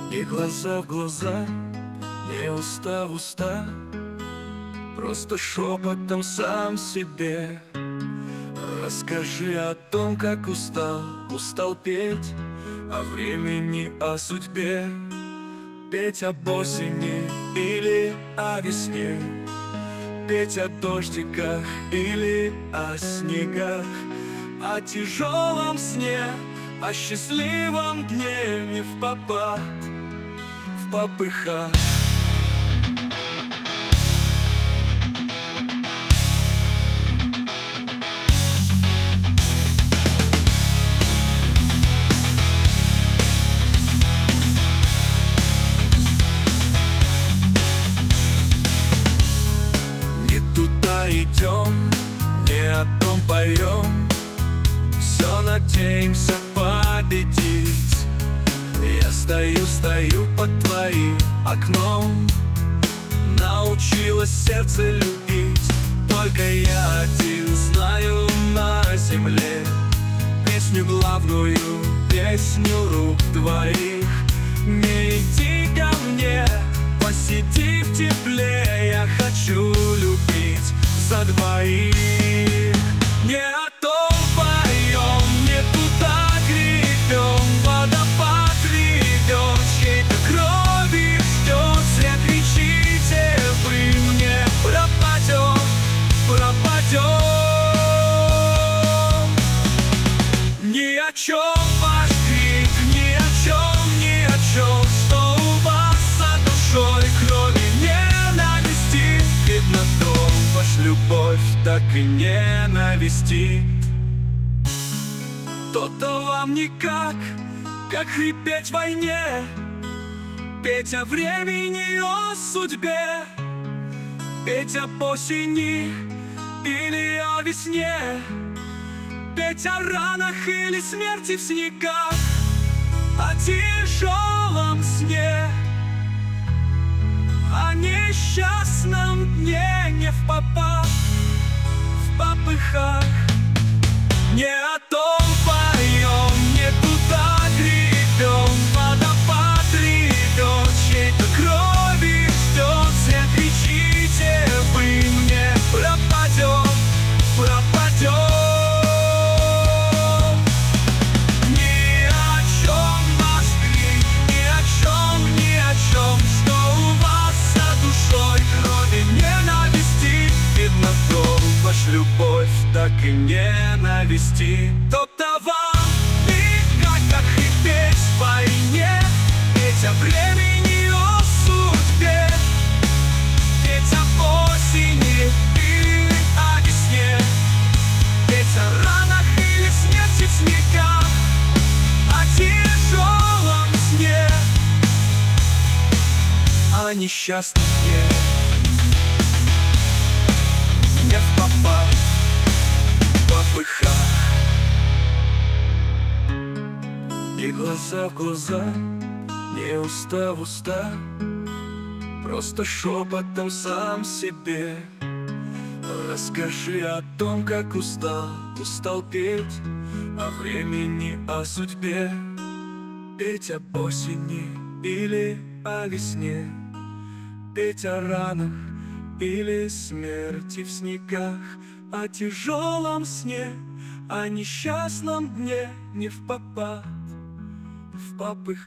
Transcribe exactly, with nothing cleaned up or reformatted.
И глаза в глаза, не уста в уста, просто шепотом сам себе расскажи о том, как устал, устал петь о времени, о судьбе. Петь об осени или о весне, петь о дождиках или о снегах, о тяжелом сне, о счастливом дне, не впопад, в попыхах. Не туда идем, не о том поем, все надеемся победить. Я стою, стою под твоим окном, научилось сердце любить. Только я один знаю на земле песню главную, песню рук твоих. Не иди ко мне, посиди в тепле, я хочу любить за двоих. Не о том поем, не туда гребем, водопад ведет, чьей-то крови ждет. Зря кричите вы мне, пропадем, пропадем. Ни о чем ваш крик, ни о чем, ни о чем, что у вас за душой, кроме ненависти. Видно, то ваш любовь так и ненависти. То-то вам никак, как хрипеть в войне, петь о времени, о судьбе, петь об осени или о весне, петь о ранах или смерти в снегах, о тяжелом сне, о несчастном дне, не впопад, в попыхах. Не о том поем, не туда гребем, водопад ревет, чьей-то крови ждет. Зря кричите вы мне, пропадем, пропадем. Ни о чем ваш крик, ни о чем, ни о чем, что у вас за душой, кроме ненависти. Видно, то ваш любовь так и ненависти. То-то вам никак, как хрипеть в войне, петь о времени, о судьбе, петь об осени или о весне, петь о ранах или смерти в снегах, о тяжелом сне, о несчастном дне, не впопад, в попыхах. И глаза в глаза, не уста в уста, просто шепотом сам себе расскажи о том, как устал, устал петь о времени, о судьбе, петь об осени или о весне, петь о ранах или смерти в снегах, о тяжелом сне, о несчастном дне, не впопад, в попыхах.